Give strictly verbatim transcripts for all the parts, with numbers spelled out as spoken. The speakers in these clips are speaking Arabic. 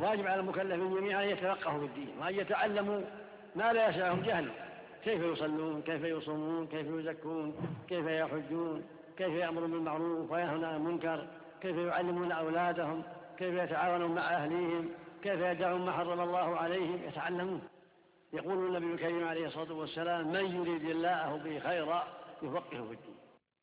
واجب على المكلفين جميعا أن يتفقهوا في الدين وأن يتعلموا ما لا يسعهم جهله، كيف يصلون، كيف يصومون، كيف يزكون، كيف يحجون، كيف يأمرون بالمعروف وينهون عن المنكر، كيف يعلمون أولادهم، كيف يتعاونون مع أهليهم، كيف يدعون ما حرم الله عليهم، يتعلمون. يقول النبي الكريم عليه الصلاة والسلام: من يريد الله به خيرا يفقهه في الدين.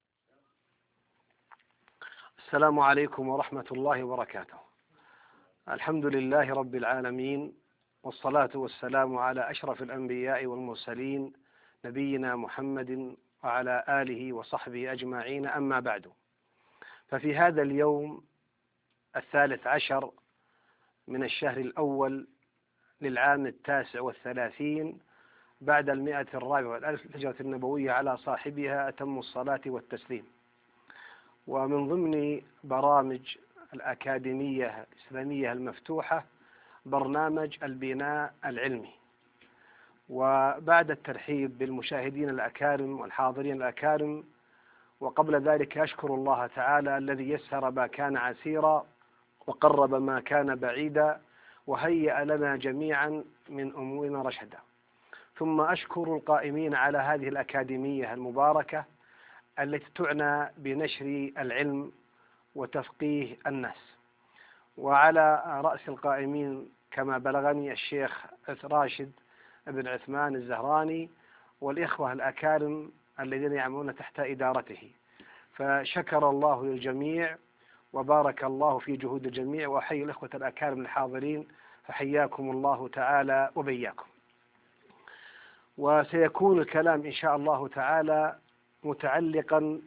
السلام عليكم ورحمة الله وبركاته. الحمد لله رب العالمين، والصلاة والسلام على أشرف الأنبياء والمرسلين نبينا محمد وعلى آله وصحبه أجمعين، أما بعد. ففي هذا اليوم الثالث عشر من الشهر الأول للعام التاسع والثلاثين بعد المئة الرابعة والألف الهجرة النبوية على صاحبها أتم الصلاة والتسليم. ومن ضمن برامج الأكاديمية الإسلامية المفتوحة برنامج البناء العلمي. وبعد الترحيب بالمشاهدين الأكارم والحاضرين الأكارم، وقبل ذلك أشكر الله تعالى الذي يسر ما كان عسيرا وقرب ما كان بعيدا وهيأ لنا جميعا من أمورنا رشدا. ثم أشكر القائمين على هذه الأكاديمية المباركة التي تعنى بنشر العلم وتفقيه الناس. وعلى رأس القائمين كما بلغني الشيخ راشد بن عثمان الزهراني والإخوة الأكارم الذين يعملون تحت إدارته، فشكر الله للجميع وبارك الله في جهود الجميع. وأحيي الإخوة الأكارم الحاضرين، فحياكم الله تعالى وبياكم. وسيكون الكلام إن شاء الله تعالى متعلقا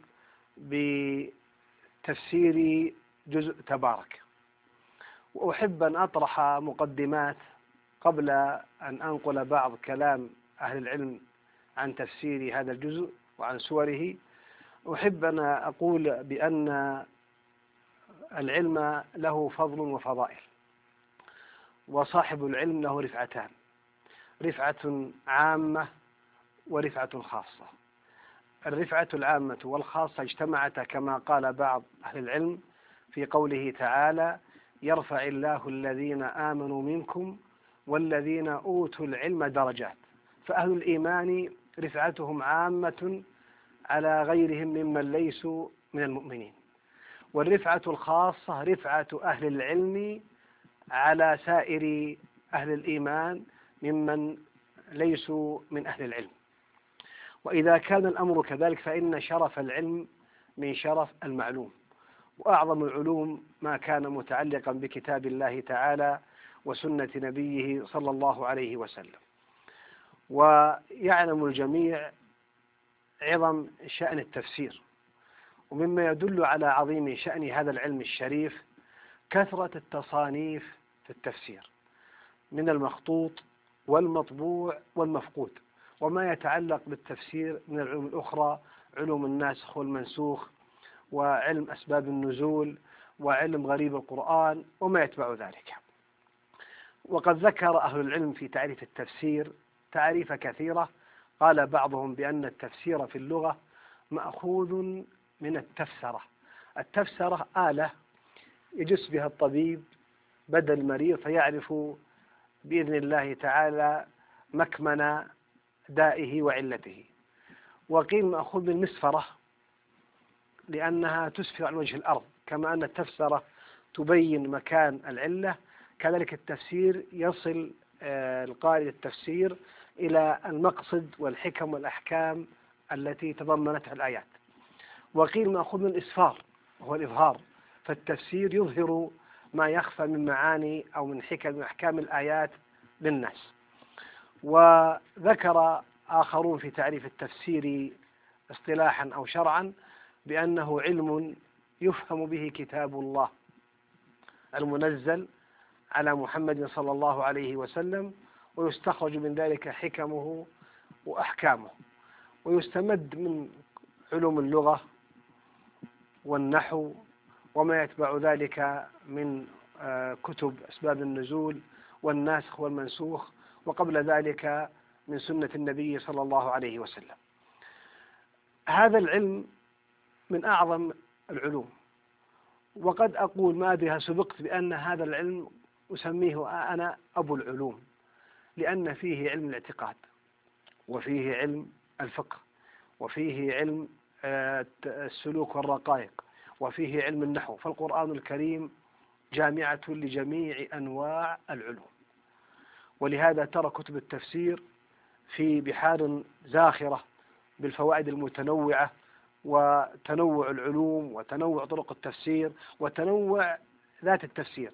بتفسير جزء تبارك. وأحب أن أطرح مقدمات قبل أن أنقل بعض كلام أهل العلم عن تفسير هذا الجزء وعن سوره. أحب أن أقول بأن العلم له فضل وفضائل، وصاحب العلم له رفعتان: رفعة عامة ورفعة خاصة. الرفعة العامة والخاصة اجتمعتا كما قال بعض أهل العلم في قوله تعالى: يرفع الله الذين آمنوا منكم والذين أوتوا العلم درجات. فأهل الإيمان رفعتهم عامة على غيرهم ممن ليسوا من المؤمنين. والرفعة الخاصة رفعة أهل العلم على سائر أهل الإيمان ممن ليسوا من أهل العلم. وإذا كان الأمر كذلك فإن شرف العلم من شرف المعلوم، وأعظم العلوم ما كان متعلقا بكتاب الله تعالى وسنة نبيه صلى الله عليه وسلم. ويعلم الجميع عظم شأن التفسير، ومما يدل على عظيم شأن هذا العلم الشريف كثرة التصانيف في التفسير من المخطوط والمطبوع والمفقود. وما يتعلق بالتفسير من العلوم الأخرى: علوم الناسخ والمنسوخ، وعلم أسباب النزول، وعلم غريب القرآن، وما يتبع ذلك. وقد ذكر أهل العلم في تعريف التفسير تعريف كثيرة. قال بعضهم بأن التفسير في اللغة مأخوذ من التفسرة. التفسرة آلة يجس بها الطبيب بدل المريض فيعرف بإذن الله تعالى مكمن دائه وعلته. وقيل مأخوذ من المسفرة لأنها تسفر عن وجه الأرض، كما أن التفسرة تبين مكان العلة، كذلك التفسير يصل القارئ التفسير إلى المقصد والحكم والأحكام التي تضمنتها الآيات. وقيل مأخوذ من الإسفار وهو الإظهار، فالتفسير يظهر ما يخفى من معاني أو من حكم وأحكام الآيات للناس. وذكر آخرون في تعريف التفسير اصطلاحا أو شرعا بأنه علم يفهم به كتاب الله المنزل على محمد صلى الله عليه وسلم، ويستخرج من ذلك حكمه وأحكامه، ويستمد من علوم اللغة والنحو وما يتبع ذلك من كتب أسباب النزول والناسخ والمنسوخ، وقبل ذلك من سنة النبي صلى الله عليه وسلم. هذا العلم من أعظم العلوم، وقد أقول ما أدري هل سبقت بأن هذا العلم أسميه أنا أبو العلوم، لأن فيه علم الاعتقاد، وفيه علم الفقه، وفيه علم السلوك والرقائق، وفيه علم النحو. فالقرآن الكريم جامعة لجميع أنواع العلوم. ولهذا ترى كتب التفسير في بحار زاخرة بالفوائد المتنوعة، وتنوع العلوم، وتنوع طرق التفسير، وتنوع ذات التفسير.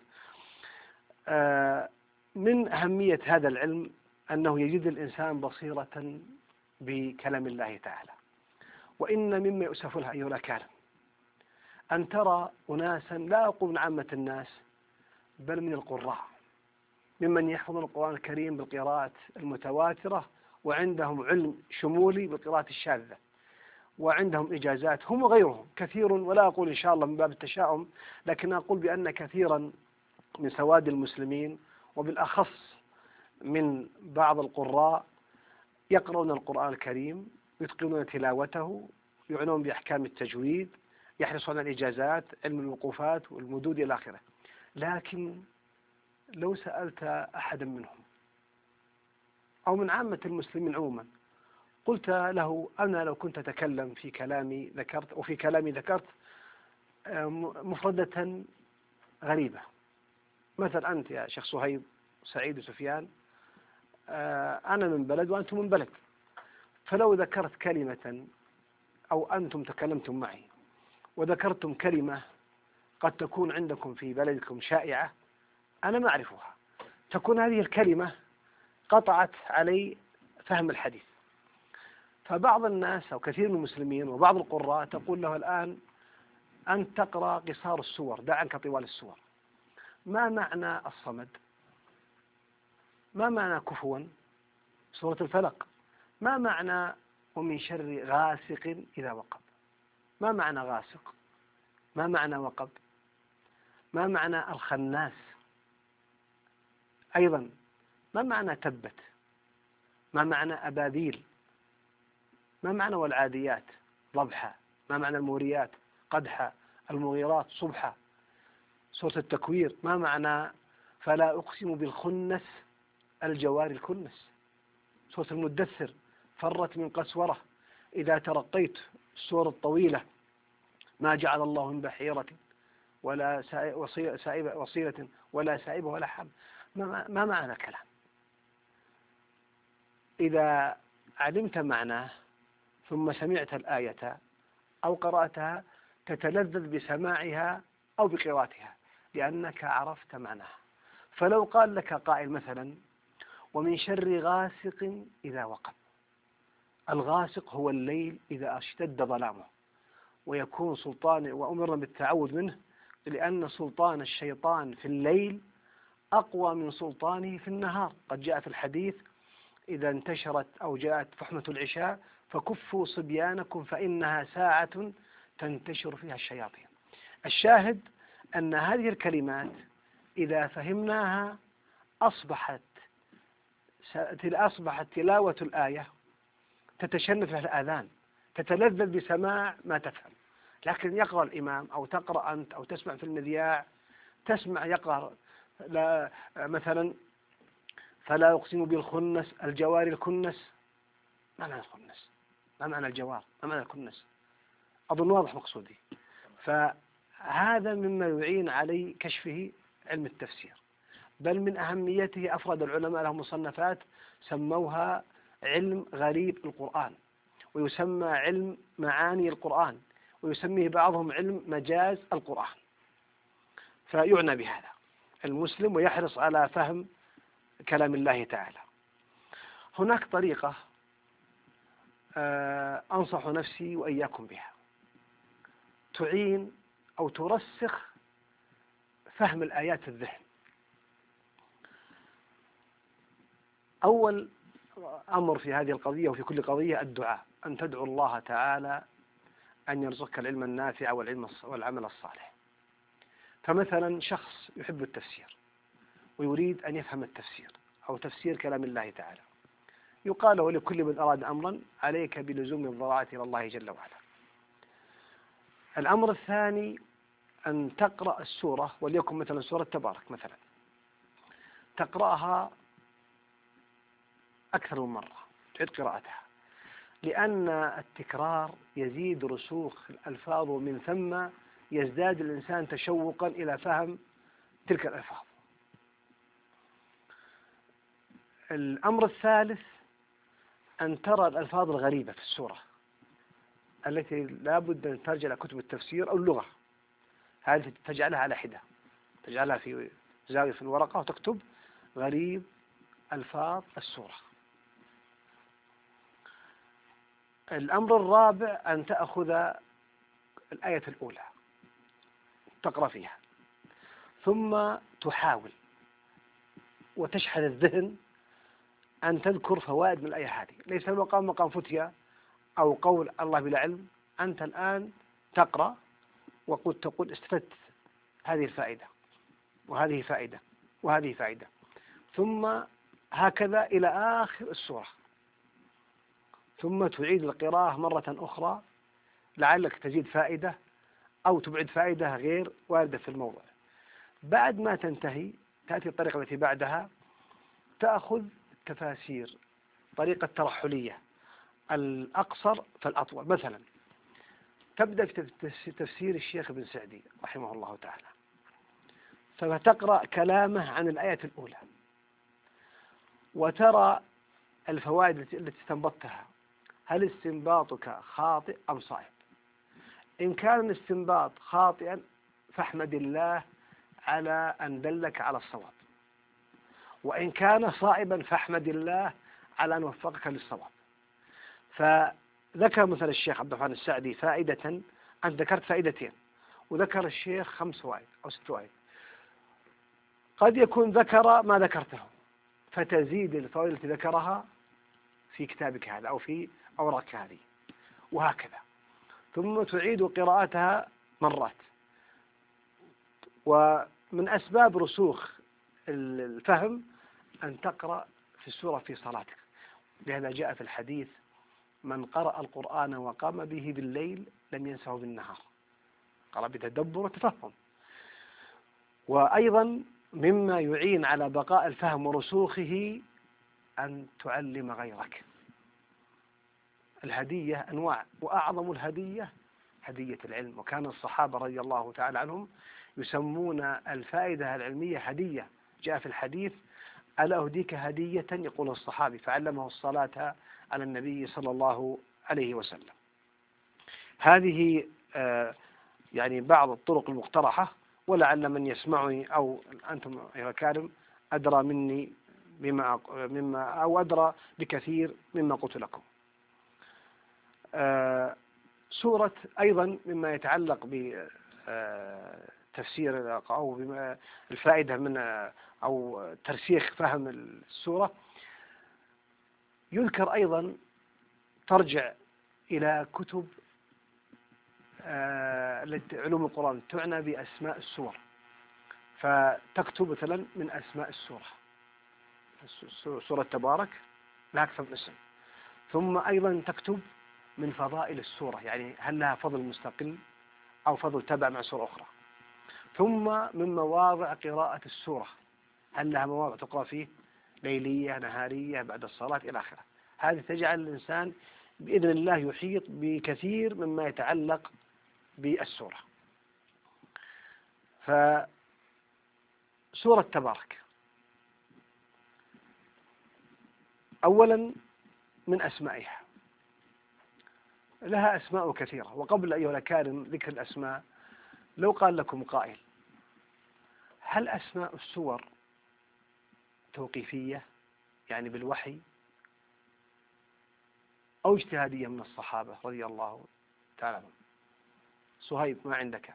من أهمية هذا العلم أنه يجد الإنسان بصيرة بكلام الله تعالى. وإن مما يؤسف له أيها الأكارم أن ترى أناسا، لا أقول من عامة الناس، بل من القراء، ممن يحفظون القرآن الكريم بالقراءات المتواترة، وعندهم علم شمولي بالقراءات الشاذة، وعندهم إجازات، هم وغيرهم كثير. ولا أقول إن شاء الله من باب التشاؤم، لكن أقول بأن كثيرا من سواد المسلمين، وبالأخص من بعض القراء، يقرؤون القرآن الكريم، يتقنون تلاوته، يعنون بأحكام التجويد، يحرصون على الإجازات، علم الوقوفات والمدود إلى آخره. لكن لو سألت أحدا منهم أو من عامة المسلمين عموما، قلت له أنا لو كنت أتكلم في كلامي ذكرت وفي كلامي ذكرت مفردة غريبة، مثلا أنت يا شيخ صهيب، سعيد وسفيان، أنا من بلد وأنتم من بلد، فلو ذكرت كلمة أو أنتم تكلمتم معي وذكرتم كلمة قد تكون عندكم في بلدكم شائعة أنا ما أعرفها، تكون هذه الكلمة قطعت علي فهم الحديث. فبعض الناس أو كثير من المسلمين وبعض القراء تقول له الآن أنت تقرأ قصار السور، دع عنك طوال السور. ما معنى الصمد؟ ما معنى كفوا؟ سورة الفلق. ما معنى ومن شر غاسق إذا وقب؟ ما معنى غاسق؟ ما معنى وقب؟ ما معنى الخناس؟ أيضا ما معنى تبت؟ ما معنى أبابيل؟ ما معنى والعاديات ضبحا؟ ما معنى الموريات قدحا؟ المغيرات صبحا؟ سورة التكوير ما معنى فلا أقسم بالخنس الجوار الكنس؟ سورة المدثر فرت من قسورة إذا ترقيت. السورة الطويلة ما جعل الله من بحيرة ولا سائبة وصيلة ولا سائبة ولا حم. ما, ما معنى الكلام؟ إذا علمت معناه ثم سمعت الآية أو قرأتها تتلذذ بسماعها أو بقراءتها لأنك عرفت معناها. فلو قال لك قائل مثلا ومن شر غاسق إذا وقب، الغاسق هو الليل إذا اشتد ظلامه، ويكون سلطان وأمرنا بالتعوذ منه، لأن سلطان الشيطان في الليل أقوى من سلطانه في النهار. قد جاء في الحديث إذا انتشرت أو جاءت فحمة العشاء فكفوا صبيانكم فإنها ساعة تنتشر فيها الشياطين. الشاهد أن هذه الكلمات إذا فهمناها أصبحت أصبحت تلاوة الآية تتشنف لها الآذان، تتلذذ بسماع ما تفهم. لكن يقرأ الإمام أو تقرأ أنت أو تسمع في المذياع، تسمع يقرأ لا مثلا فلا أقسم بالخنس الجوار الكنس. ما معنى الخنس؟ ما معنى الجوار؟ ما معنى الكنس؟ أظن واضح مقصودي. فهذا مما يعين علي كشفه علم التفسير، بل من أهميته أفرد العلماء لهم مصنفات سموها علم غريب القرآن، ويسمى علم معاني القرآن، ويسميه بعضهم علم مجاز القرآن. فيعنى بهذا المسلم ويحرص على فهم كلام الله تعالى. هناك طريقة أنصح نفسي وإياكم بها تعين أو ترسخ فهم الآيات في الذهن. أول أمر في هذه القضية وفي كل قضية الدعاء، أن تدعو الله تعالى أن يرزقك العلم النافع والعلم والعمل الصالح. فمثلا شخص يحب التفسير ويريد أن يفهم التفسير أو تفسير كلام الله تعالى، يقال له لكل من أراد أمرا عليك بلزوم الضراعة إلى الله جل وعلا. الأمر الثاني أن تقرأ السورة، وليكن مثلا سورة تبارك مثلا، تقرأها أكثر من مرة، تعيد قراءتها، لأن التكرار يزيد رسوخ الألفاظ، ومن ثم يزداد الإنسان تشوقا إلى فهم تلك الألفاظ. الأمر الثالث أن ترى الألفاظ الغريبة في السورة التي لا بد أن ترجع إلى كتب التفسير أو اللغة، هذه تجعلها على حدة، تجعلها في زاوية في الورقة وتكتب غريب ألفاظ السورة. الأمر الرابع أن تأخذ الآية الأولى تقرأ فيها، ثم تحاول وتشحذ الذهن أن تذكر فوائد من الآية هذه. ليس المقام مقام فتية أو قول الله بلا علم، أنت الآن تقرأ وقد تقول استفدت هذه الفائدة وهذه فائدة وهذه فائدة، ثم هكذا إلى آخر السورة، ثم تعيد القراءة مرة أخرى لعلك تزيد فائدة أو تبعد فائدة غير واردة في الموضوع. بعد ما تنتهي تأتي الطريقة التي بعدها، تأخذ تفاسير، طريقة ترحلية، الأقصر فالأطول. مثلا تبدأ في تفسير الشيخ ابن سعدي رحمه الله تعالى، فتقرأ كلامه عن الآية الأولى وترى الفوائد التي استنبطتها، هل استنباطك خاطئ أم صائب؟ إن كان الاستنباط خاطئا فاحمد الله على أن دلك على الصواب، وإن كان صائبا فاحمد الله على أن وفقك للصواب. فذكر مثل الشيخ عبد الرحمن السعدي فائدة، أنت ذكرت فائدتين وذكر الشيخ خمس فوائد أو ست فوائد، قد يكون ذكر ما ذكرته فتزيد الفوائد التي ذكرها في كتابك هذا أو في أوراقك هذه، وهكذا. ثم تعيد قراءتها مرات. ومن أسباب رسوخ الفهم أن تقرأ في السورة في صلاتك، لهذا جاء في الحديث من قرأ القرآن وقام به بالليل لم ينسه بالنهار، قرأ بتدبر وتفهم. وأيضا مما يعين على بقاء الفهم ورسوخه أن تعلم غيرك. الهدية أنواع، وأعظم الهدية هدية العلم، وكان الصحابة رضي الله تعالى عنهم يسمون الفائدة العلمية هدية. جاء في الحديث ألا أهديك هدية، يقول الصحابي، فعلمه الصلاة على النبي صلى الله عليه وسلم. هذه يعني بعض الطرق المقترحة، ولعل من يسمعني أو أنتم أيها الكرام أدرى مني بما مما أو أدرى بكثير مما قلت لكم. سورة أيضا مما يتعلق بتفسير أو الفائدة من أو ترسيخ فهم السورة، يذكر أيضا ترجع إلى كتب علوم القرآن تعنى بأسماء السور، فتكتب مثلا من أسماء السورة، سورة تبارك لها أكثر من اسم. ثم أيضا تكتب من فضائل السورة، يعني هل لها فضل مستقل أو فضل تبع مع سورة أخرى. ثم من مواضع قراءة السورة، هل لها مواضع تقرأ فيه ليلية نهارية بعد الصلاة إلى آخره. هذه تجعل الإنسان بإذن الله يحيط بكثير مما يتعلق بالسورة. فسورة تبارك أولا من أسمائها، لها أسماء كثيرة. وقبل أيها الأكارم ذكر الأسماء، لو قال لكم قائل هل أسماء السور توقيفية يعني بالوحي أو اجتهادية من الصحابة رضي الله تعالى عنهم؟ صهيب ما عندك؟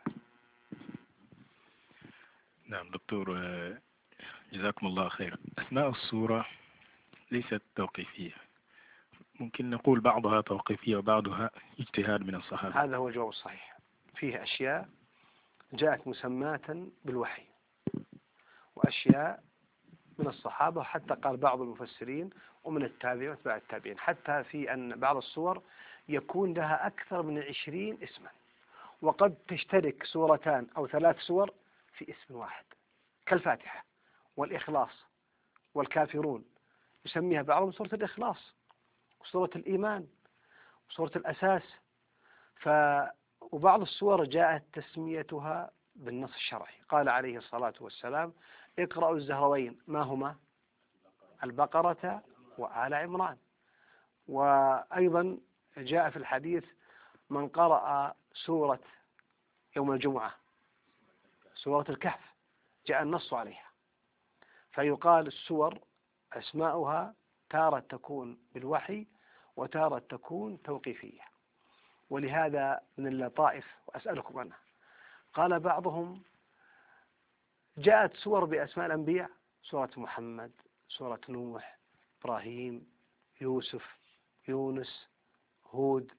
نعم دكتور، جزاكم الله خير. أسماء السورة ليست توقيفية، ممكن نقول بعضها توقيفية وبعضها اجتهاد من الصحابة. هذا هو الجواب الصحيح. فيه أشياء جاءت مسماة بالوحي وأشياء من الصحابة، حتى قال بعض المفسرين ومن التابعين واتباع التابعين، حتى في أن بعض السور يكون لها أكثر من عشرين اسما، وقد تشترك سورتان أو ثلاث سور في اسم واحد كالفاتحة والإخلاص والكافرون، يسميها بعضهم سورة الإخلاص وسورة الإيمان وسورة الأساس. ف وبعض السور جاءت تسميتها بالنص الشرعي، قال عليه الصلاة والسلام: اقرأوا الزهروين، ما هما؟ البقرة وآل عمران. وأيضا جاء في الحديث: من قرأ سورة يوم الجمعة سورة الكهف جاء النص عليها. فيقال السور أسماؤها تارة تكون بالوحي وتارة تكون توقيفية. ولهذا من اللطائف وأسألكم عنها، قال بعضهم: جاءت سور بأسماء الأنبياء، سورة محمد، سورة نوح، إبراهيم، يوسف، يونس، هود.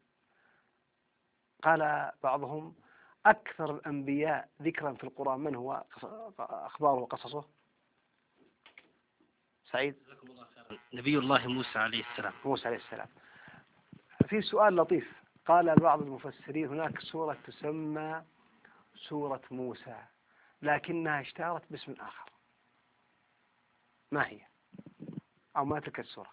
قال بعضهم: أكثر الأنبياء ذكرا في القرآن من هو أخباره وقصصه؟ سعيد؟ نبي الله موسى عليه السلام. موسى عليه السلام. في سؤال لطيف، قال بعض المفسرين: هناك سورة تسمى سورة موسى لكنها اشتهرت باسم آخر، ما هي؟ أو ما تلك السورة؟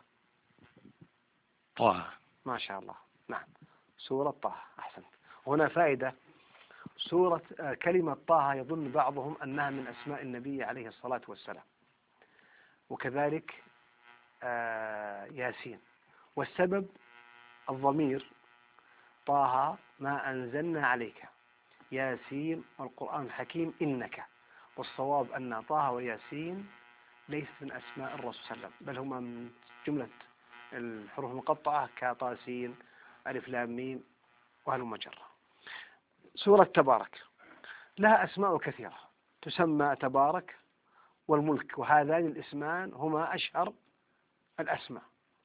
طه. ما شاء الله، نعم، سورة طه. أحسنت. هنا فائدة: سورة كلمة طه يظن بعضهم أنها من أسماء النبي عليه الصلاة والسلام، وكذلك ياسين. والسبب الضمير طه ما أنزلنا عليك، ياسين والقرآن الحكيم إنك. والصواب أن طه وياسين ليست من أسماء الرسول صلى الله عليه وسلم، بل هما من جملة الحروف المقطعة كطاسين ألف لام ميم وهلم جرة. سورة تبارك لها أسماء كثيرة، تسمى تبارك والملك، وهذان الاسمان هما أشهر الأسماء.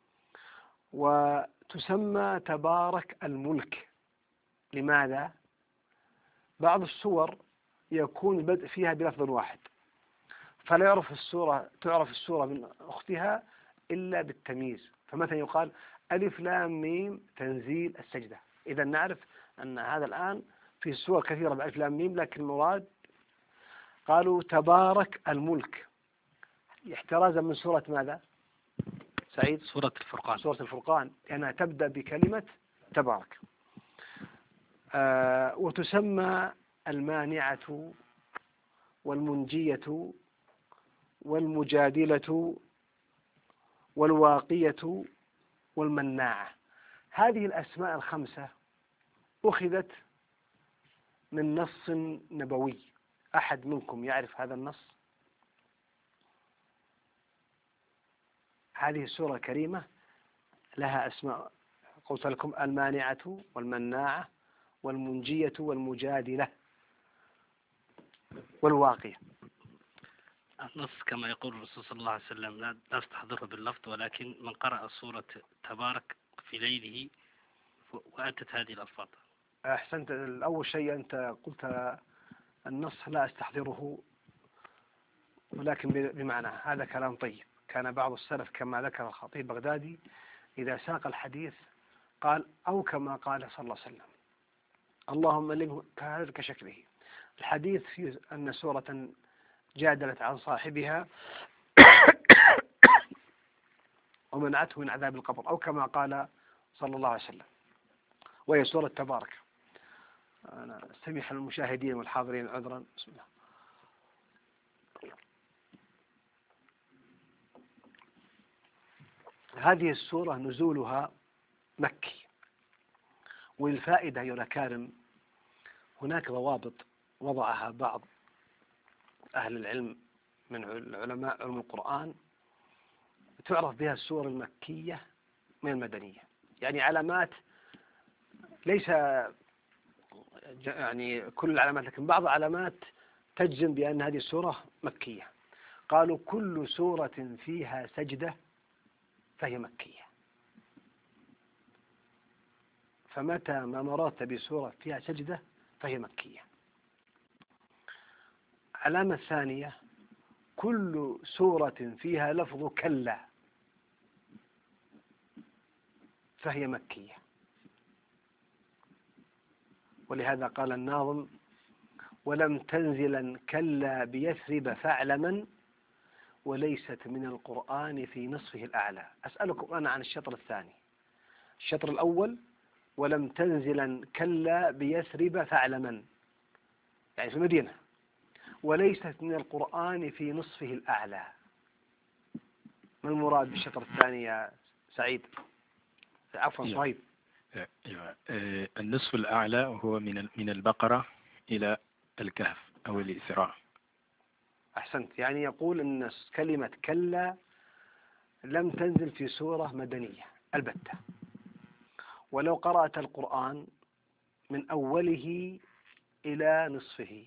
وتسمى تبارك الملك، لماذا؟ بعض السور يكون البدء فيها بلفظ واحد، فلا يعرف السورة تعرف السورة من أختها إلا بالتمييز. فمثلا يقال: ألف لام ميم تنزيل السجدة. إذا نعرف أن هذا الآن في سور كثيرة بألف لام ميم، لكن المراد قالوا تبارك الملك احترازا من سورة ماذا؟ سعيد؟ سورة الفرقان. سورة الفرقان، لأنها يعني تبدأ بكلمة تبارك. آه وتسمى المانعة والمنجية والمجادلة والواقية والمناعة. هذه الأسماء الخمسة أخذت من نص نبوي. أحد منكم يعرف هذا النص؟ هذه السورة الكريمة لها أسماء، قلت لكم: المانعة والمناعة والمنجية والمجادلة والواقية. النص كما يقول الرسول صلى الله عليه وسلم لا نستحضره باللفظ، ولكن من قرأ سورة تبارك في ليله وأتت هذه الألفاظ. أحسنت. الأول شيء أنت قلت النص لا أستحضره، ولكن بمعنى هذا كلام طيب. كان بعض السلف كما ذكر الخطيب بغدادي إذا ساق الحديث قال: أو كما قال صلى الله عليه وسلم، اللهم لمه كهذا كشكله. الحديث في أن سورة جادلت عن صاحبها ومنعته من عذاب القبر، أو كما قال صلى الله عليه وسلم، وهي سورة تبارك. أنا أستميح المشاهدين والحاضرين عذرا. بسم الله. هذه السورة نزولها مكي. والفائدة يا الأكارم، هناك ضوابط وضعها بعض أهل العلم من علماء علم القرآن تعرف بها السور المكية من المدنية، يعني علامات، ليس يعني كل العلامات، لكن بعض العلامات تجزم بأن هذه السورة مكية. قالوا: كل سورة فيها سجدة فهي مكية. فمتى ما مررت بسورة فيها سجدة فهي مكية. علامة ثانية: كل سورة فيها لفظ كلا فهي مكية. ولهذا قال الناظم: ولم تنزلا كلا بيثرب فاعلما وليست من القرآن في نصفه الأعلى. أسألكم أنا عن الشطر الثاني. الشطر الأول: ولم تنزلا كلا بيثرب فاعلما، يعني في المدينة. وليست من القرآن في نصفه الأعلى. ما المراد بالشطر الثاني يا سعيد؟ عفوا صهيب. أيوة. النصف الأعلى هو من من البقرة إلى الكهف أو الإسراء. أحسنت. يعني يقول أن كلمة كلا لم تنزل في سورة مدنية البتة. ولو قرأت القرآن من أوله إلى نصفه،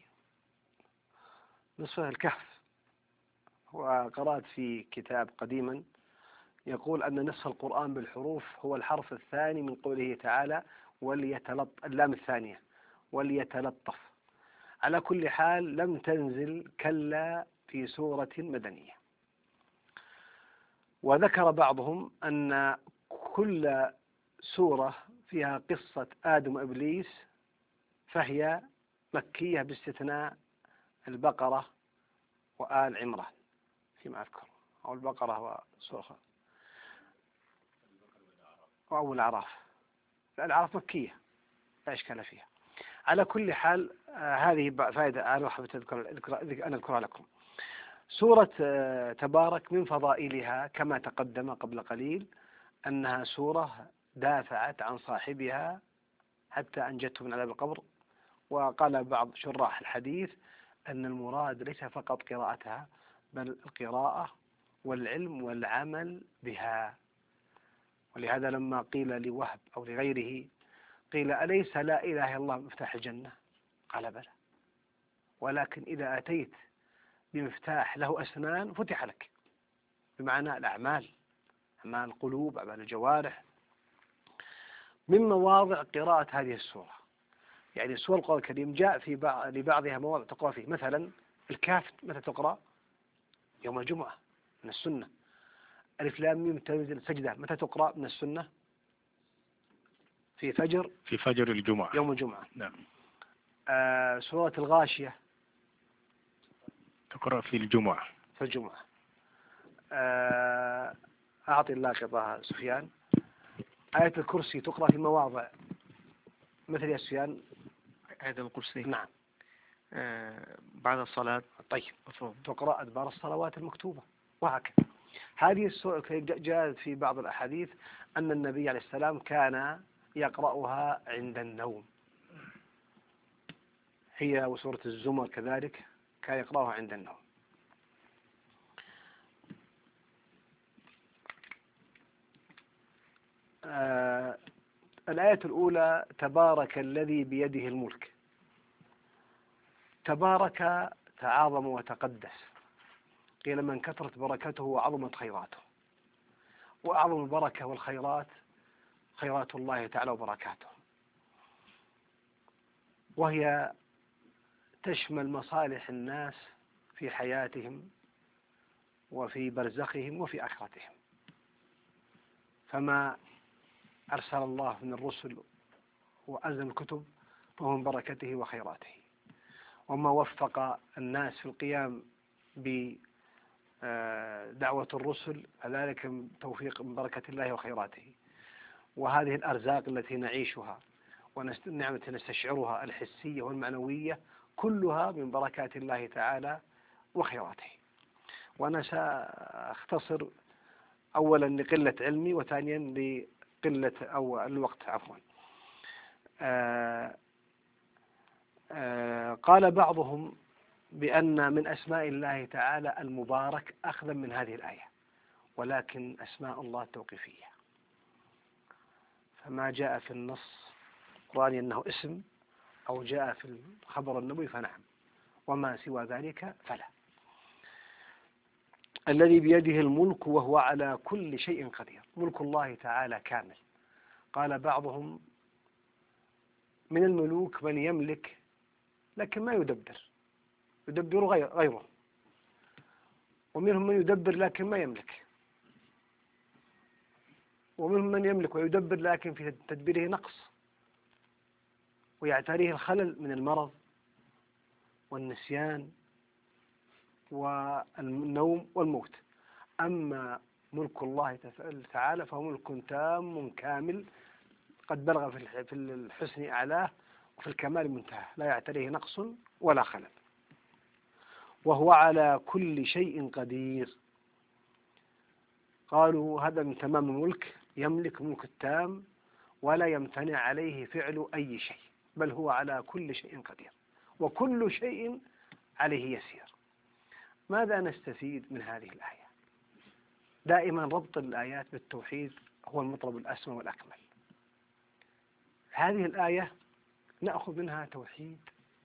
نصفه الكهف، وقرأت في كتاب قديما يقول أن نصف القرآن بالحروف هو الحرف الثاني من قوله تعالى وليتلطف، اللام الثانية وليتلطف. على كل حال لم تنزل كلا في سورة مدنية. وذكر بعضهم أن كل سورة فيها قصة آدم وإبليس فهي مكية باستثناء البقرة وآل عمران فيما أذكر، أو البقرة وسورة أو الأعراف. الأعراف مكية لا إشكال فيها. على كل حال آه هذه فائدة أنا حبيت أذكر أنا أذكرها لكم. سورة آه تبارك من فضائلها كما تقدم قبل قليل أنها سورة دافعت عن صاحبها حتى أنجته من عذاب القبر. وقال بعض شراح الحديث أن المراد ليس فقط قراءتها بل القراءة والعلم والعمل بها. ولهذا لما قيل لوهب أو لغيره قيل أليس لا إله إلا الله مفتاح الجنة؟ قال بلى، ولكن إذا أتيت بمفتاح له أسنان فتح لك، بمعنى الأعمال، أعمال القلوب، أعمال الجوارح. من مواضع قراءة هذه السورة، يعني سورة القرآن الكريم جاء في بعض لبعضها مواضع تقرأ فيه. مثلا الكهف متى تقرأ؟ يوم الجمعة من السنة. ألف لام ميم تنزل سجدة متى تقرأ من السنة؟ في فجر في فجر الجمعة يوم الجمعة. نعم. آه سورة الغاشية تقرأ في الجمعة في الجمعة. آه أعطي الله قطاها سفيان. آية الكرسي تقرأ في مواضع مثل يا سفيان. آية الكرسي نعم آه بعد الصلاة. طيب تقرأ أدبار الصلوات المكتوبة وهكذا. هذه السورة جاءت في بعض الأحاديث أن النبي عليه السلام كان يقرأها عند النوم، هي وسورة الزمر كذلك كان يقرأها عند النوم. آه الآية الأولى تبارك الذي بيده الملك. تبارك تعاظم وتقدس، قيل من كثرت بركته وعظمت خيراته. وأعظم البركة والخيرات خيرات الله تعالى وبركاته، وهي تشمل مصالح الناس في حياتهم وفي برزخهم وفي آخرتهم. فما أرسل الله من الرسل وأنزل الكتب فهو من بركته وخيراته، وما وفق الناس في القيام بدعوة الرسل فذلك توفيق من بركة الله وخيراته. وهذه الأرزاق التي نعيشها والنعمة التي نستشعرها الحسية والمعنوية كلها من بركات الله تعالى وخيراته. وأنا سأختصر أولا لقلة علمي وثانيا لقلة أو الوقت عفوا. آآ آآ قال بعضهم بأن من أسماء الله تعالى المبارك أخذا من هذه الآية، ولكن أسماء الله توقيفية، فما جاء في النص القرآني أنه اسم أو جاء في الخبر النبوي فنعم، وما سوى ذلك فلا. الذي بيده الملك وهو على كل شيء قدير. ملك الله تعالى كامل. قال بعضهم من الملوك من يملك لكن ما يدبر، يدبر غيره، ومنهم من يدبر لكن ما يملك، ومنهم من يملك ويدبر لكن في تدبيره نقص ويعتريه الخلل من المرض والنسيان والنوم والموت. أما ملك الله تعالى فهو ملك تام كامل قد بلغ في الحسن أعلاه وفي الكمال منتهى، لا يعتريه نقص ولا خلل، وهو على كل شيء قدير. قالوا هذا من تمام الملك، يملك ملك التام ولا يمتنع عليه فعل أي شيء، بل هو على كل شيء قدير وكل شيء عليه يسير. ماذا نستفيد من هذه الآية؟ دائما ربط الآيات بالتوحيد هو المطلب الأسمى والأكمل. هذه الآية نأخذ منها توحيد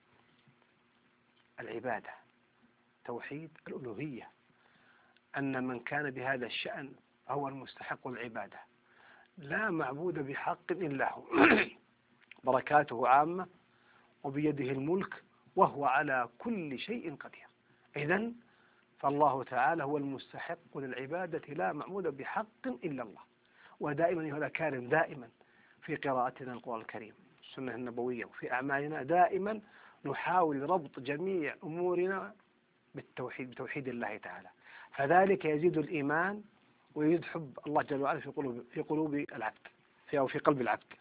العبادة، توحيد الألوهية، أن من كان بهذا الشأن هو المستحق العبادة، لا معبود بحق إلا هو، بركاته عامة وبيده الملك وهو على كل شيء قدير. إذن فالله تعالى هو المستحق للعبادة، لا معبود بحق إلا الله. ودائما هذا كارم دائما في قراءتنا القرآن الكريم السنة النبوية وفي أعمالنا، دائما نحاول ربط جميع أمورنا بالتوحيد، بتوحيد الله تعالى، فذلك يزيد الإيمان ويزيد حب الله جل وعلا في قلوب في قلوب العبد في أو في قلب العبد.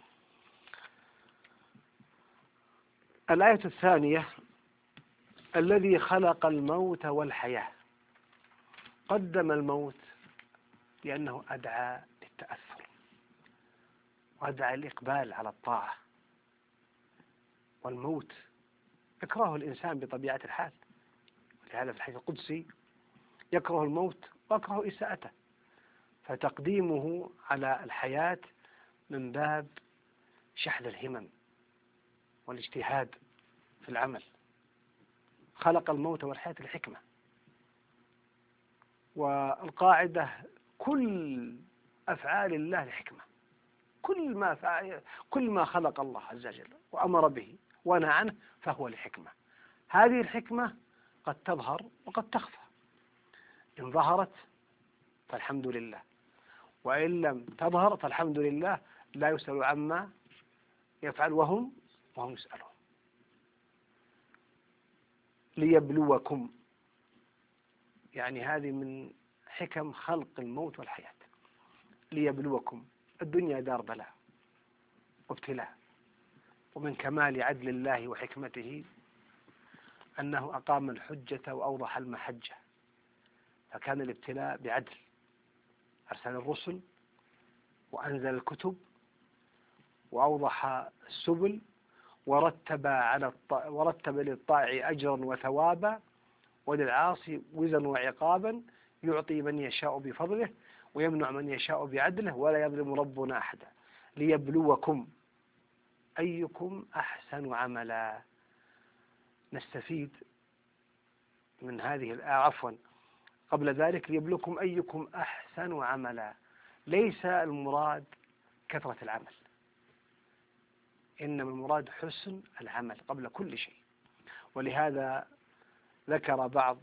الآية الثانية: الذي خلق الموت والحياة. قدم الموت لأنه أدعى للتأثر وأدعى الإقبال على الطاعة، والموت يكره الإنسان بطبيعة الحال، ولهذا في الحديث القدسي: يكره الموت ويكره إساءته، فتقديمه على الحياة من باب شحذ الهمم والاجتهاد في العمل. خلق الموت والحياة الحكمة، والقاعدة كل أفعال الله الحكمة، كل ما فعل كل ما خلق الله عز وجل وأمر به ونهى عنه فهو لحكمة. هذه الحكمة قد تظهر وقد تخفى، إن ظهرت فالحمد لله، وإن لم تظهر فالحمد لله، لا يسأل عما يفعل وهم وهم يسألون. ليبلوكم، يعني هذه من حكم خلق الموت والحياة. ليبلوكم، الدنيا دار بلاء وابتلاء، ومن كمال عدل الله وحكمته أنه أقام الحجة وأوضح المحجة، فكان الابتلاء بعدل، أرسل الرسل وأنزل الكتب وأوضح السبل ورتب على الط... ورتب للطائع أجرا وثوابا وللعاصي وزرا وعقابا، يعطي من يشاء بفضله ويمنع من يشاء بعدله ولا يظلم ربنا أحدا. ليبلوكم أيكم أحسن عملا. نستفيد من هذه الآية، عفوا قبل ذلك: ليبلوكم أيكم أحسن عملا. ليس المراد كثرة العمل، إنما المراد حسن العمل قبل كل شيء. ولهذا ذكر بعض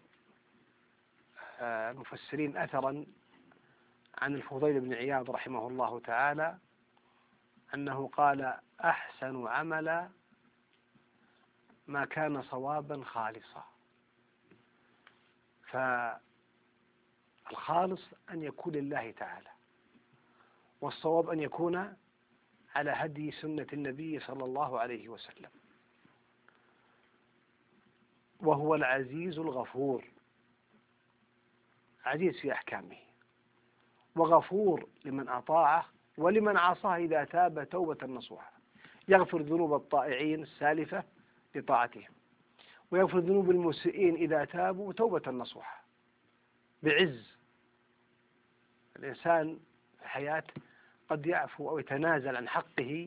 المفسرين أثرا عن الفضيل بن عياض رحمه الله تعالى أنه قال: أحسن عملا ما كان صوابا خالصا. فالخالص أن يكون لله تعالى، والصواب أن يكون على هدي سنة النبي صلى الله عليه وسلم. وهو العزيز الغفور، عزيز في أحكامه، وغفور لمن أطاعه ولمن عصاه إذا تاب توبة نصوحا. يغفر ذنوب الطائعين السالفة لطاعتهم، ويغفر ذنوب المسيئين إذا تابوا توبة نصوحا بعز. الإنسان في الحياة قد يعفو أو يتنازل عن حقه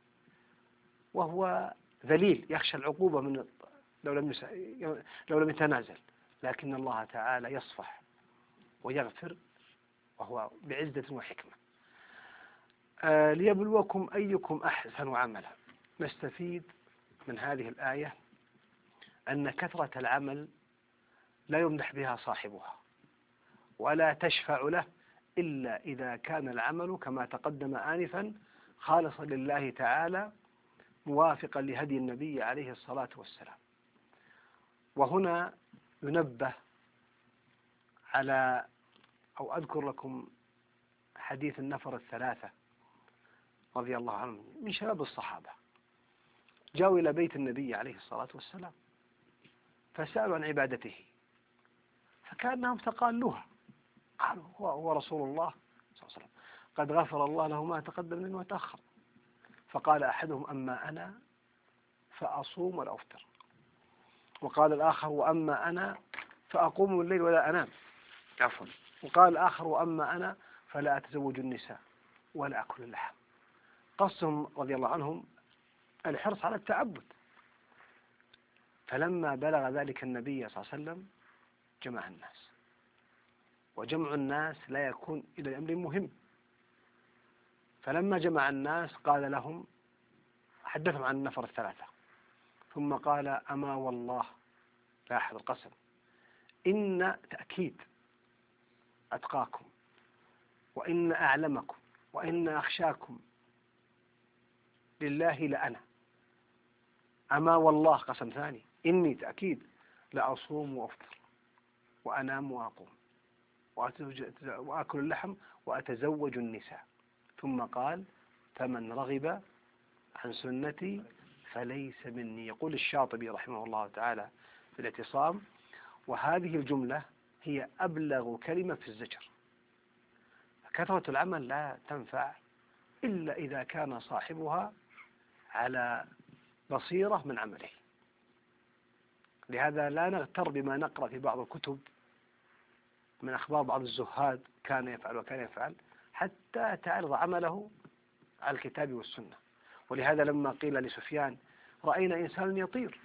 وهو ذليل، يخشى العقوبة من لو لم يس... لو لم يتنازل، لكن الله تعالى يصفح ويغفر وهو بعزة وحكمة. آه ليبلوكم أيكم أحسن عملا. نستفيد من هذه الآية أن كثرة العمل لا يمدح بها صاحبها ولا تشفع له إلا إذا كان العمل كما تقدم آنفا خالصا لله تعالى موافقا لهدي النبي عليه الصلاة والسلام. وهنا ينبه على أو أذكر لكم حديث النفر الثلاثة رضي الله عنهم من شباب الصحابة، جاءوا إلى بيت النبي عليه الصلاة والسلام فسألوا عن عبادته، فكأنهم تقالوها، قالوا هو, هو رسول الله صلى الله عليه وسلم قد غفر الله له ما تقدم منه وتأخر. فقال أحدهم أما أنا فأصوم ولا أفطر، وقال الآخر وأما أنا فأقوم الليل ولا أنام، عفوا، وقال الآخر وأما أنا فلا أتزوج النساء ولا أكل اللحم. قصهم رضي الله عنهم الحرص على التعبد. فلما بلغ ذلك النبي صلى الله عليه وسلم جمع الناس، وجمع الناس لا يكون إلى أمر مهم. فلما جمع الناس قال لهم، حدثهم عن النفر الثلاثة، ثم قال أما والله، لاحظ القسم، إن تأكيد أتقاكم وإن أعلمكم وإن أخشاكم لله لأنا. أما والله قسم ثاني، إني تأكيد لأصوم وأفطر وأنام وأقوم وأكل اللحم وأتزوج النساء. ثم قال فمن رغب عن سنتي فليس مني. يقول الشاطبي رحمه الله تعالى في الاعتصام: وهذه الجملة هي أبلغ كلمة في الزجر. كثرة العمل لا تنفع إلا إذا كان صاحبها على بصيرة من عمله. لهذا لا نغتر بما نقرأ في بعض الكتب من أخبار بعض الزهاد كان يفعل وكان يفعل حتى تعرض عمله على الكتاب والسنة. ولهذا لما قيل لسفيان رأينا إنسانا يطير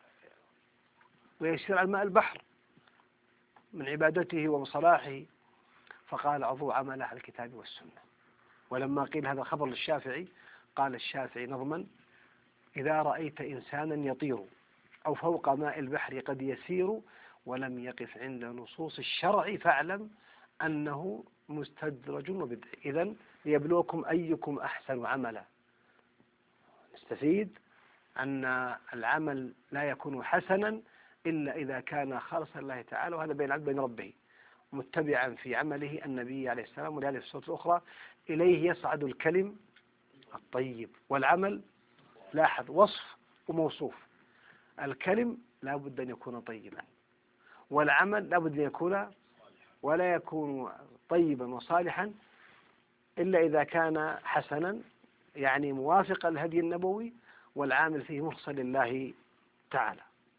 ويسير على ماء البحر من عبادته ومصلاحه، فقال عضوا عمله على الكتاب والسنة. ولما قيل هذا خبر للشافعي قال الشافعي نظما: إذا رأيت إنسانا يطير أو فوق ماء البحر قد يسير ولم يقف عند نصوص الشرع فاعلم أنه مستدرج وبدع. إذن ليبلوكم أيكم أحسن عملا. نستفيد أن العمل لا يكون حسنا إلا إذا كان خالصا لله تعالى، وهذا بين العبد وبين ربه، متبعا في عمله النبي عليه السلام. ولهذا في السورة الأخرى: إليه يصعد الكلم الطيب والعمل. لاحظ وصف وموصوف. الكلم لا بد أن يكون طيبا، والعمل لا بد أن يكون، ولا يكون طيبا وصالحا إلا إذا كان حسنا، يعني موافقا للهدي النبوي والعامل فيه مخلصا لله تعالى.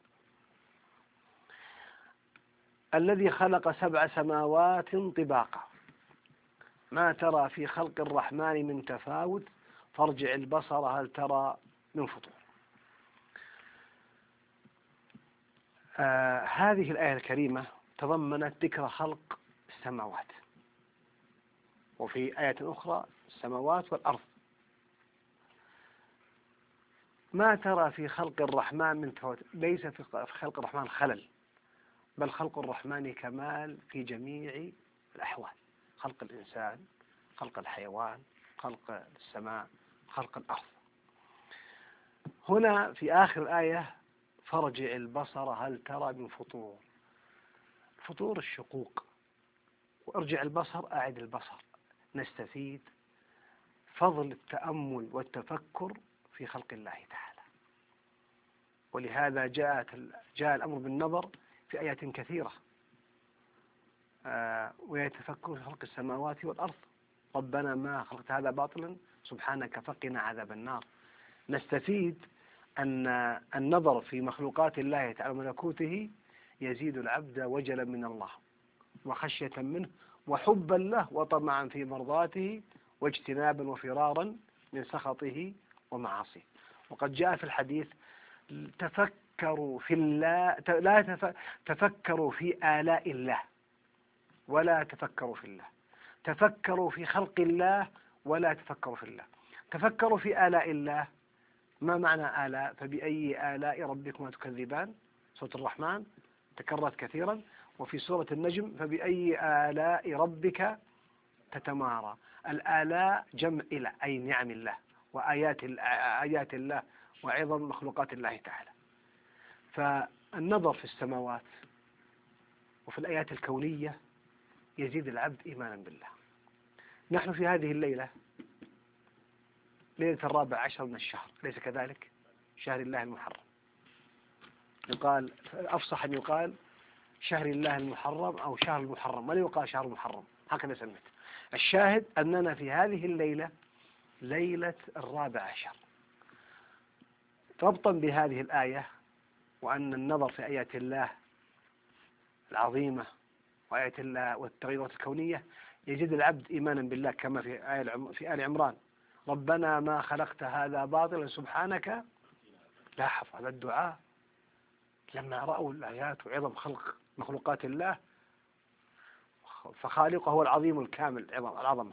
الذي خلق سبع سماوات طباقا ما ترى في خلق الرحمن من تفاوت فارجع البصر هل ترى من فطور. آه هذه الآية الكريمة تضمنت ذكر خلق السماوات، وفي آية أخرى السماوات والأرض. ما ترى في خلق الرحمن من تفاوت، ليس في خلق الرحمن خلل، بل خلق الرحمن كمال في جميع الأحوال: خلق الإنسان، خلق الحيوان، خلق السماء، خلق الأرض. هنا في آخر الآية: فرجع البصر هل ترى من فطور. فطور الشقوق، وارجع البصر أعد البصر. نستفيد فضل التأمل والتفكر في خلق الله تعالى. ولهذا جاءت جاء الأمر بالنظر في آيات كثيرة، آه ويتفكر في خلق السماوات والأرض: ربنا ما خلقت هذا باطلا سبحانك فقنا عذاب النار. نستفيد أن النظر في مخلوقات الله تعالى وملكوته يزيد العبد وجلا من الله وخشية منه وحبا له وطمعا في مرضاته واجتنابا وفرارا من سخطه ومعاصيه. وقد جاء في الحديث: تفكروا في الله، لا تف... تفكروا في آلاء الله ولا تفكروا في الله، تفكروا في خلق الله ولا تفكروا في الله. تفكروا في آلاء الله. ما معنى آلاء؟ فبأي آلاء ربكما تكذبان. سورة الرحمن تكررت كثيرا، وفي سورة النجم: فبأي آلاء ربك تتمارى. الآلاء جمع إلى، أي نعم الله وآيات آيات الله وعظم مخلوقات الله تعالى. فالنظر في السماوات وفي الآيات الكونية يزيد العبد إيمانا بالله. نحن في هذه الليلة ليلة الرابع عشر من الشهر، ليس كذلك؟ شهر الله المحرم. يقال أفصح أن يقال شهر الله المحرم أو شهر المحرم، ولا يقال شهر المحرم، هكذا سميت. الشاهد أننا في هذه الليلة ليلة الرابع عشر. ربطا بهذه الآية وأن النظر في آيات الله العظيمة وآيات الله والتغيرات الكونية يزيد العبد إيمانا بالله، كما في آية في آل عمران: ربنا ما خلقت هذا باطلا سبحانك. لاحظ هذا الدعاء لما رأوا الآيات وعظم خلق مخلوقات الله، فخالقه هو العظيم الكامل العظمة.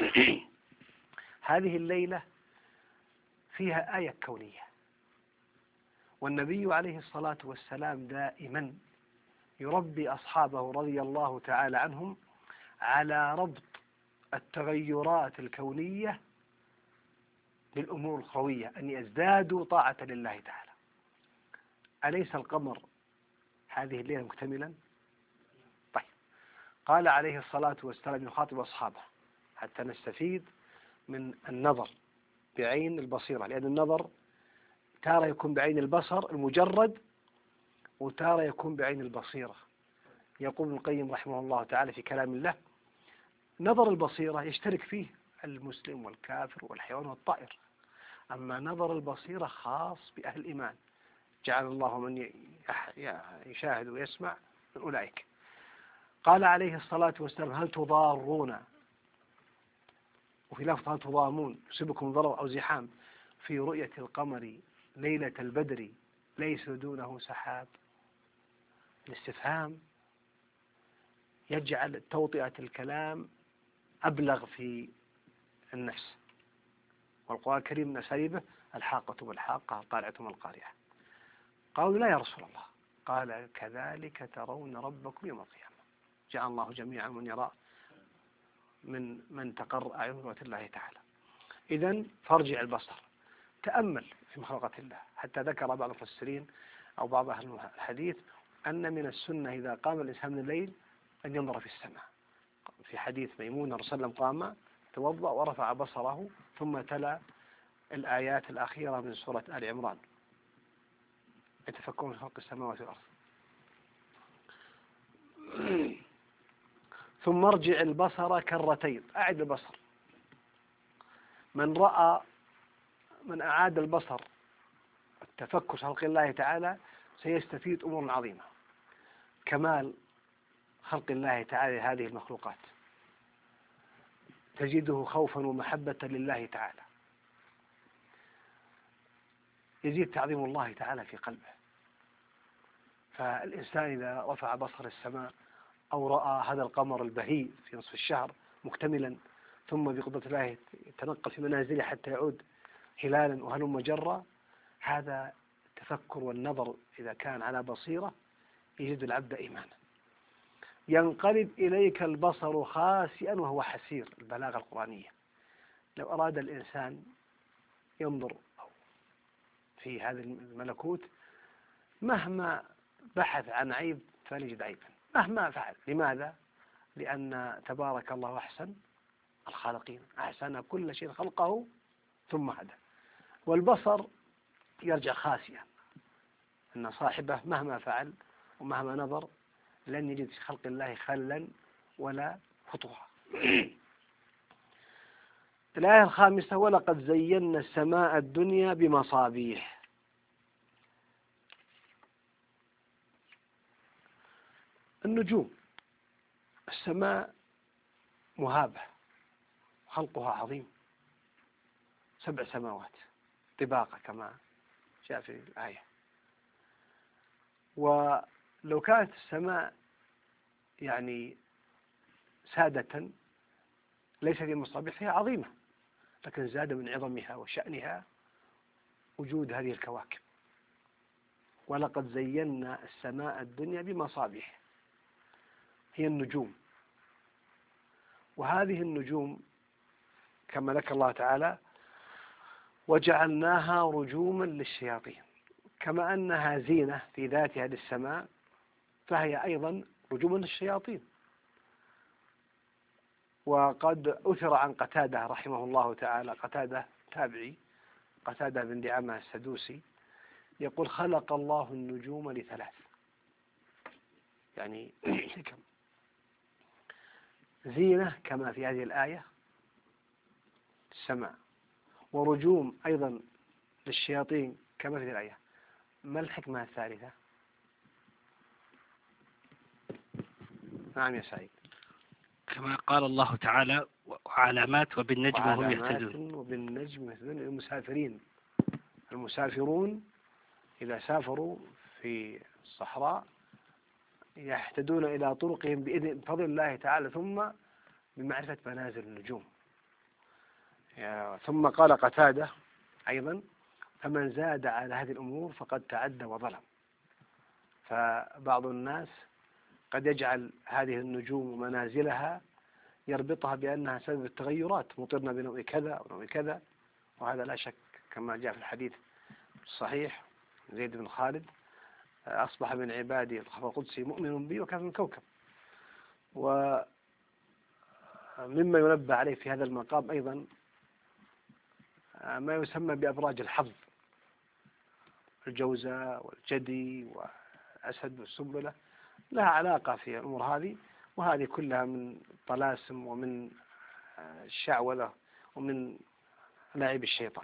هذه الليلة فيها آية كونية، والنبي عليه الصلاة والسلام دائما يربي أصحابه رضي الله تعالى عنهم على ربط التغيرات الكونية بالأمور الأخروية، أن يزدادوا طاعة لله تعالى. أليس القمر هذه الليلة مكتملا؟ طيب، قال عليه الصلاة والسلام يخاطب أصحابه حتى نستفيد من النظر بعين البصيرة، لأن النظر تارة يكون بعين البصر المجرد، وتارة يكون بعين البصيرة. يقول ابن القيم رحمه الله تعالى في كلام الله: نظر البصيرة يشترك فيه المسلم والكافر والحيوان والطائر، أما نظر البصيرة خاص بأهل الإيمان، جعل الله من يشاهد ويسمع من أولئك. قال عليه الصلاة والسلام: هل تضارون، وفي لفظ هل تضامون، يصيبكم ضرر أو زحام في رؤية القمر ليلة البدر ليس دونه سحاب؟ الاستفهام يجعل توطئة الكلام أبلغ في النفس، والقرآن الكريم من أساليبه الحاقة والحاقة قارعة القارعة. قالوا: لا يا رسول الله. قال: كذلك ترون ربكم يوم القيامة. جعل الله جميعا من يرى من من تقر أعين رؤية الله تعالى. إذن فارجع البصر، تأمل في مخلوقات الله. حتى ذكر بعض المفسرين أو بعض أهل الحديث أن من السنة إذا قام الإنسان من الليل أن ينظر في السماء. في حديث ميمون الرسول صلى الله عليه وسلم قام توضأ ورفع بصره ثم تلا الآيات الأخيرة من سورة آل عمران: يتفكرون في خلق السماوات والأرض. ثم ارجع البصر كرتين، أعد البصر. من رأى من أعاد البصر التفكر في خلق الله تعالى سيستفيد أمور عظيمة: كمال خلق الله تعالى هذه المخلوقات، تجده خوفا ومحبة لله تعالى، يزيد تعظيم الله تعالى في قلبه. فالإنسان إذا رفع بصر السماء أو رأى هذا القمر البهي في نصف الشهر مكتملا، ثم بقدرة الله يتنقل في منازله حتى يعود هلالا وهلم جرا، هذا التفكر والنظر إذا كان على بصيرة يجد العبد إيمانا. ينقلب إليك البصر خاسئا وهو حسير، البلاغة القرآنية. لو أراد الإنسان ينظر في هذا الملكوت مهما بحث عن عيب فليجد عيبا مهما فعل. لماذا؟ لأن تبارك الله أحسن الخالقين، أحسن كل شيء خلقه ثم هدى. والبصر يرجع خاسئا، أن صاحبه مهما فعل ومهما نظر لن يجد في خلق الله خلا ولا خطوة. الآية الخامسة: ولقد زينا السماء الدنيا بمصابيح. النجوم، السماء مهابة، خلقها عظيم، سبع سماوات طباقة كما جاء في الآية. ولو كانت السماء يعني سادة ليس في مصابيحها عظيمة، لكن زاد من عظمها وشأنها وجود هذه الكواكب. ولقد زينا السماء الدنيا بمصابيح، هي النجوم. وهذه النجوم كما ذكر الله تعالى: وجعلناها رجوما للشياطين. كما أنها زينة في ذاتها للسماء، فهي أيضا رجوم من الشياطين. وقد أثر عن قتادة رحمه الله تعالى، قتادة تابعي، قتادة بن دعامة السدوسي، يقول خلق الله النجوم لثلاث، يعني زينة كما في هذه الآية السماء، ورجوم أيضا للشياطين كما في هذه الآية. ما الحكمة الثالثة؟ نعم يا سعيد. كما قال الله تعالى وعلامات وبالنجم هم يهتدون. وبالنجم يهتدون. المسافرين، المسافرون إذا سافروا في الصحراء يهتدون إلى طرقهم بإذن بفضل الله تعالى، ثم بمعرفة منازل النجوم. ثم قال قتادة أيضا فمن زاد على هذه الأمور فقد تعدى وظلم. فبعض الناس قد يجعل هذه النجوم ومنازلها يربطها بأنها سبب التغيرات، مطرنا بنوع كذا أو نوع كذا، وهذا لا شك كما جاء في الحديث الصحيح زيد بن خالد أصبح من عبادي الخبر القدسي مؤمن بي وكان من كوكب. ومما ينبه عليه في هذا المقام أيضا ما يسمى بأبراج الحظ، الجوزة والجدي والأسد والسنبلة، لها علاقة في الأمور هذه، وهذه كلها من طلاسم ومن الشعوذة ومن لعب الشيطان.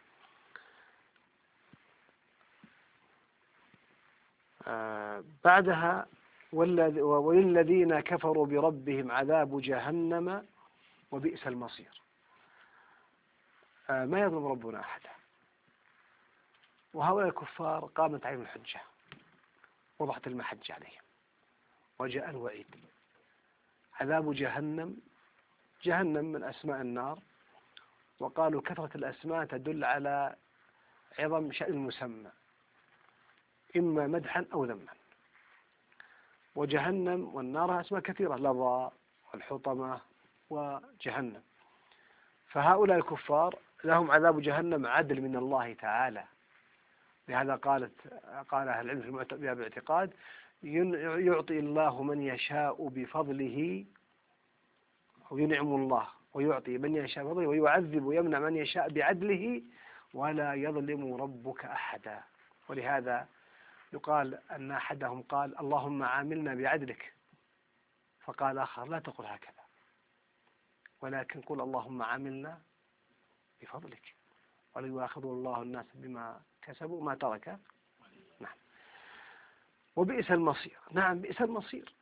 آه بعدها وللذين كفروا بربهم عذاب جهنم وبئس المصير. آه ما يظلم ربنا أحدا، وهؤلاء الكفار قامت عليهم الحجة، وضحت المحجة عليهم، وجاء الوعيد. عذاب جهنم، جهنم من أسماء النار، وقالوا كثرة الأسماء تدل على عظم شأن المسمى، إما مدحا أو ذما. وجهنم والنار أسماء كثيرة، لظى والحطمة وجهنم. فهؤلاء الكفار لهم عذاب جهنم عدل من الله تعالى. لهذا قالت قال أهل العلم في بالاعتقاد يعطي الله من يشاء بفضله، أو ينعم الله ويعطي من يشاء بفضله ويعذب ويمنع من يشاء بعدله ولا يظلم ربك أحدا. ولهذا يقال أن أحدهم قال اللهم عاملنا بعدلك، فقال آخر لا تقل هكذا، ولكن قل اللهم عاملنا بفضلك ولا يؤاخذ الله الناس بما كسبوا ما ترك. نعم. وبئس المصير، نعم بئس المصير،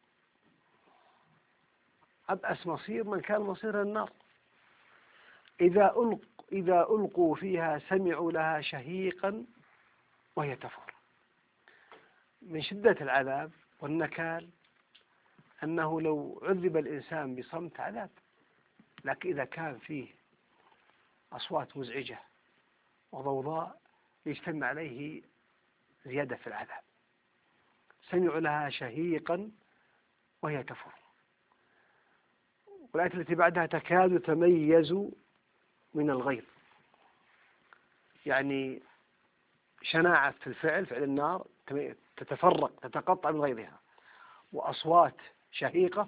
أبأس مصير من كان مصير النار. إذا ألق إذا ألقوا فيها سمعوا لها شهيقا وهي تفور. من شدة العذاب والنكال أنه لو عذب الإنسان بصمت عذاب، لكن إذا كان فيه أصوات مزعجة وضوضاء يجتمع عليه زيادة في العذاب. سمعوا لها شهيقا وهي تفور. والآية التي بعدها تكاد تميز من الغيظ، يعني شناعة في الفعل، فعل النار تتفرق تتقطع من غيظها، وأصوات شهيقة،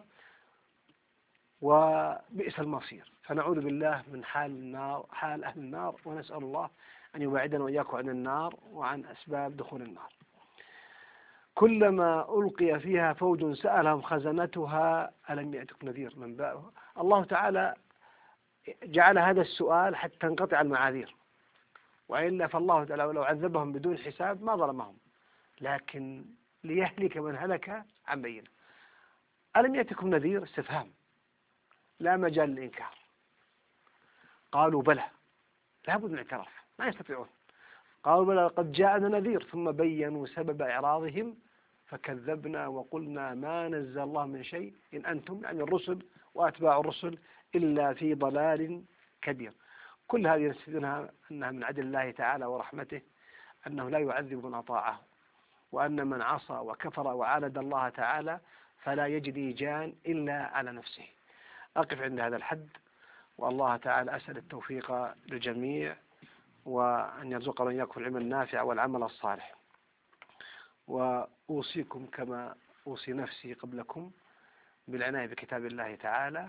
وبئس المصير. فنعوذ بالله من حال النار، حال أهل النار، ونسأل الله أن يبعدنا وإياكم عن النار وعن أسباب دخول النار. كلما ألقي فيها فوج سألهم خزنتها ألم يأتكم نذير. من باب الله تعالى جعل هذا السؤال حتى تنقطع المعاذير، وإلا فالله تعالى لو عذبهم بدون حساب ما ظلمهم، لكن ليهلك من هلك عن بينه. ألم يأتكم نذير؟ استفهام لا مجال للإنكار. قالوا بلى، لابد من الاعتراف، ما يستطيعون. قالوا بلى قد جاءنا نذير، ثم بينوا سبب إعراضهم فكذبنا وقلنا ما نزل الله من شيء إن أنتم، يعني الرسل وأتباع الرسل، إلا في ضلال كبير. كل هذه يستفيدونها أنها من عدل الله تعالى ورحمته، أنه لا يعذب من أطاعه، وأن من عصى وكفر وعاند الله تعالى فلا يجدي جان إلا على نفسه. أقف عند هذا الحد، والله تعالى أسأل التوفيق للجميع، وأن يرزقنا إياكم العلم النافع والعمل الصالح. وأوصيكم كما أوصي نفسي قبلكم بالعناية بكتاب الله تعالى،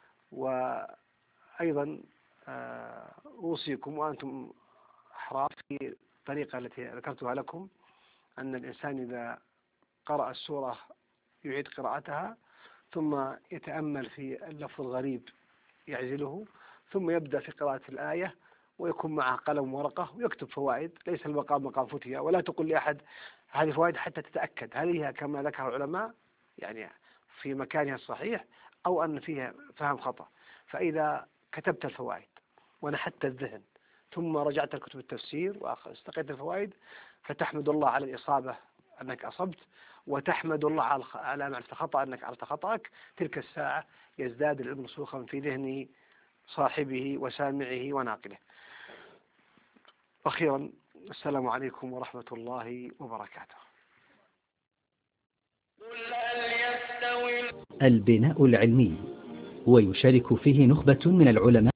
وأيضا أوصيكم وأنتم أحرار في الطريقة التي ذكرتها لكم، أن الإنسان إذا قرأ السورة يعيد قراءتها، ثم يتأمل في اللفظ الغريب يعزله، ثم يبدأ في قراءة الآية ويكون معه قلم ورقة ويكتب فوائد. ليس المقام مقام فتية، ولا تقول لأحد هذه فوائد حتى تتأكد هل هي كما ذكر العلماء يعني في مكانها الصحيح أو أن فيها فهم خطأ. فإذا كتبت الفوائد ونحت الذهن ثم رجعت لكتب التفسير واستقيت الفوائد، فتحمد الله على الإصابة أنك أصبت، وتحمد الله على معرفة الخطأ أنك عرفت خطأك. تلك الساعة يزداد العلم رسوخا في ذهن صاحبه وسامعه وناقله. أخيرا السلام عليكم ورحمة الله وبركاته. البناء العلمي، ويشارك فيه نخبة من العلماء